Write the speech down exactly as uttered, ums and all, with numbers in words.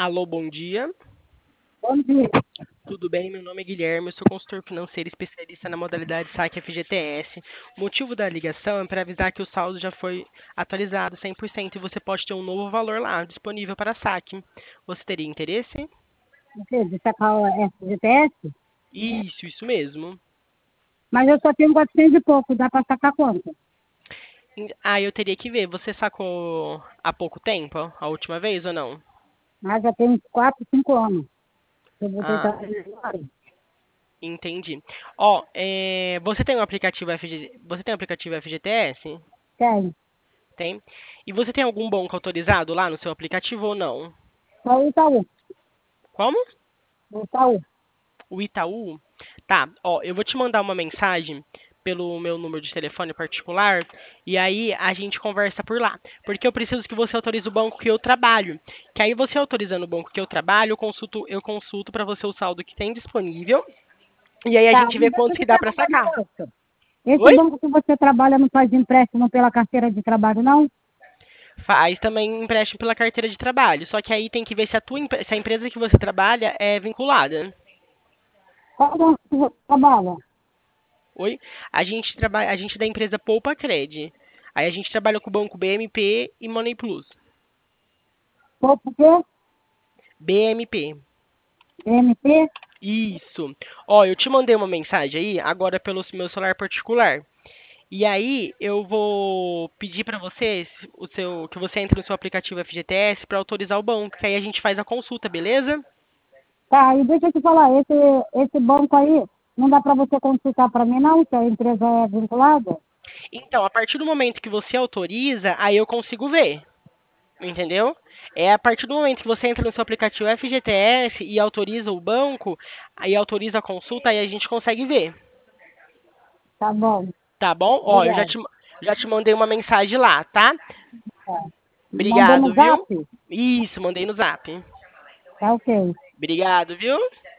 Alô, bom dia. Bom dia. Tudo bem? Meu nome é Guilherme, eu sou consultor financeiro especialista na modalidade saque F G T S. O motivo da ligação é para avisar que o saldo já foi atualizado cem por cento e você pode ter um novo valor lá disponível para saque. Você teria interesse? O quê? De sacar o F G T S? Isso, isso mesmo. Mas eu só tenho quatrocentos e pouco, dá pra sacar quanto? Ah, eu teria que ver. Você sacou há pouco tempo, a última vez ou não? Mas já tem uns quatro, cinco anos. Eu vou Ah, tentar agora. entendi. Ó, é, você tem um aplicativo F G, você tem um aplicativo F G T S? Tem. Tem. E você tem algum banco autorizado lá no seu aplicativo ou não? Só o Itaú. Como? O Itaú. O Itaú? Tá, ó, eu vou te mandar uma mensagem pelo meu número de telefone particular e aí a gente conversa por lá. Porque eu preciso que você autorize o banco que eu trabalho. Que aí você autorizando o banco que eu trabalho, eu consulto, eu consulto para você o saldo que tem disponível e aí a Tá, gente e vê deixa quanto eu que te dá para perguntar um sacar. negócio. Esse Oi? banco que você trabalha não faz empréstimo pela carteira de trabalho, não? Faz também empréstimo pela carteira de trabalho. Só que aí tem que ver se a, tua, empre- se a empresa que você trabalha é vinculada. Qual banco que você trabalha? Oi? A gente trabalha, a gente é da empresa Poupa Cred. Aí a gente trabalha com o banco B M P e Money Plus. Qual por quê? B M P. M P? Isso. Ó, eu te mandei uma mensagem aí, agora pelo meu celular particular. E aí eu vou pedir para você o seu que você entre no seu aplicativo F G T S para autorizar o banco, que aí a gente faz a consulta, beleza? Tá, e deixa eu te falar, esse, esse banco aí, não dá pra você consultar pra mim, não, se a empresa é vinculada? Então, a partir do momento que você autoriza, aí eu consigo ver. Entendeu? É a partir do momento que você entra no seu aplicativo F G T S e autoriza o banco, aí autoriza a consulta, aí a gente consegue ver. Tá bom. Tá bom? Ó, eu já Obrigada. te, já te mandei uma mensagem lá, tá? Tá. Mandou no Obrigado, viu? zap? Isso, mandei no zap. Tá ok. Obrigado, viu?